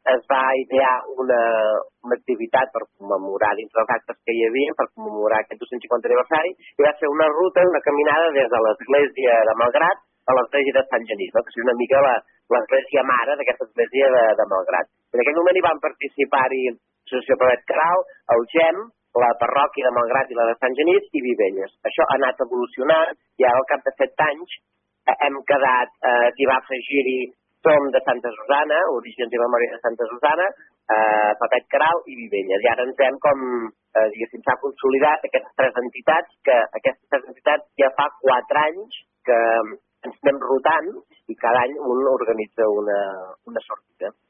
es va idear una activitat per commemorar, dins dels actes que hi havia, per commemorar aquest 250 aniversari, i va ser una ruta, una caminada des de l'església de Malgrat a l'església de Sant Genís, no? Que és una mica l'església mare d'aquesta església de Malgrat. En aquell moment hi van participar-hi l'Associació Pavet Queralt, el GEM, la parròquia de Malgrat i la de Sant Genís i Vivelles. Això ha anat evolucionant i ara al cap de 7 anys hem quedat, s'hi va afegir-hi Som de Santa Susana, Orígens i Memòria de Santa Susana, Pavet Queralt i Vivelles. I ara ens hem diguéssim, s'ha consolidat aquestes 3 entitats, que aquestes 3 entitats ja fa 4 anys que ens anem rotant i cada any un organitza una sortida.